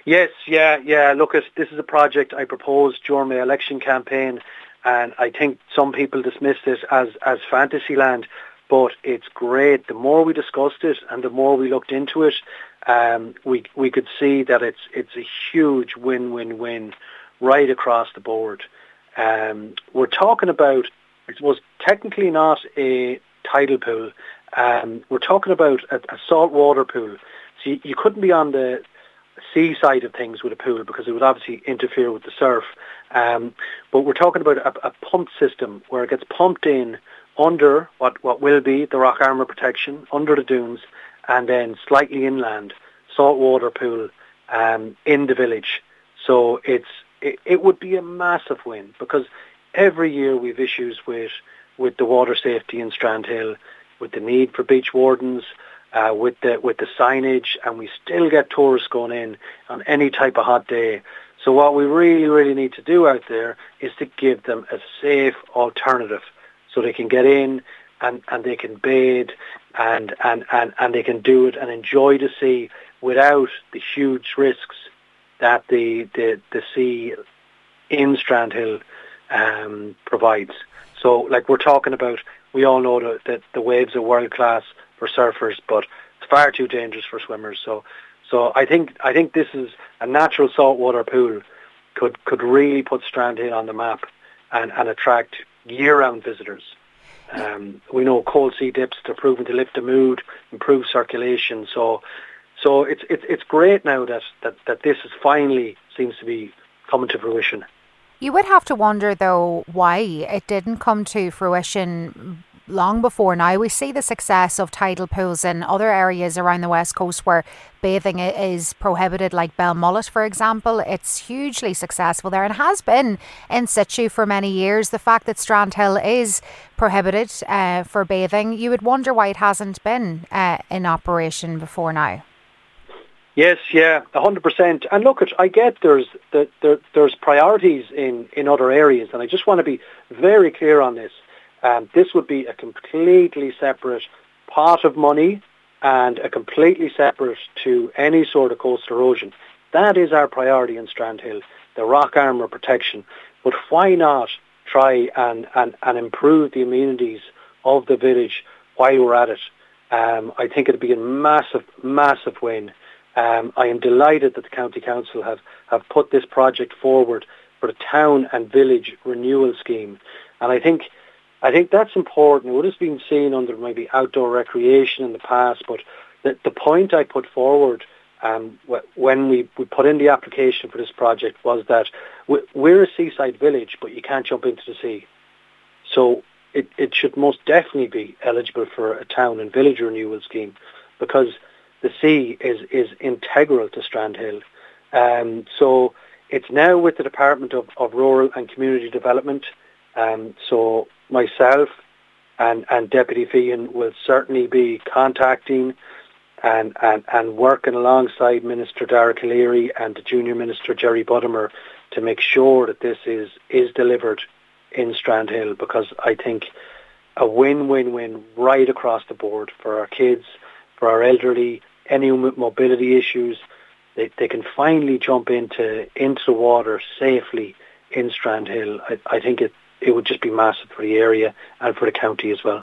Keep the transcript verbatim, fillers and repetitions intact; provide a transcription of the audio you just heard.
Yes, yeah, yeah. Look, it's, this is a project I proposed during my election campaign, and I think some people dismissed it as, as fantasy land, but it's great. The more we discussed it and the more we looked into it, um, we we could see that it's it's a huge win-win-win right across the board. Um, we're talking about, it was technically not a tidal pool. Um, we're talking about a, a saltwater pool. So you, you couldn't be on the sea side of things with a pool because it would obviously interfere with the surf. Um, but we're talking about a, a pump system where it gets pumped in under what, what will be the rock armour protection, under the dunes, and then slightly inland, saltwater pool um, in the village. So it's it, it would be a massive win because every year we've issues with with the water safety in Strandhill, with the need for beach wardens, uh, with the with the signage, and we still get tourists going in on any type of hot day. So what we really, really need to do out there is to give them a safe alternative so they can get in and, and they can bathe and, and, and, and they can do it and enjoy the sea without the huge risks that the the, the sea in Strandhill um, provides. So, like we're talking about, we all know that, that the waves are world class for surfers, but it's far too dangerous for swimmers. So, so I think I think this is a natural saltwater pool could could really put Strandhill on the map and, and attract year-round visitors. Um, we know cold sea dips are proven to lift the mood, improve circulation. So, so it's it's it's great now that, that, that this is finally seems to be coming to fruition. You would have to wonder, though, why it didn't come to fruition long before now. We see the success of tidal pools in other areas around the West Coast where bathing is prohibited, like Belmullet, for example. It's hugely successful there and has been in situ for many years. The fact that Strandhill is prohibited uh, for bathing, you would wonder why it hasn't been uh, in operation before now. Yes, yeah, a hundred percent. And look, I get there's the, there, there's priorities in, in other areas, and I just want to be very clear on this. Um, this would be a completely separate pot of money and a completely separate to any sort of coastal erosion. That is our priority in Strandhill, the rock armour protection. But why not try and, and, and improve the amenities of the village while we're at it? Um, I think it would be a massive, massive win. Um, I am delighted that the County Council have, have put this project forward for the town and village renewal scheme. And I think I think that's important. It would have been seen under maybe outdoor recreation in the past, but the, the point I put forward um, when we, we put in the application for this project was that we're a seaside village, but you can't jump into the sea. So it, it should most definitely be eligible for a town and village renewal scheme because the sea is, is integral to Strandhill. Um, so it's now with the Department of, of Rural and Community Development. Um, so myself and, and Deputy Feehan will certainly be contacting and, and, and working alongside Minister Dara Calleary and the Junior Minister Jerry Budimer to make sure that this is, is delivered in Strandhill, because I think a win-win-win right across the board for our kids, for our elderly, any mobility issues. They, they can finally jump into into the water safely in Strandhill. I, I think it, it would just be massive for the area and for the county as well.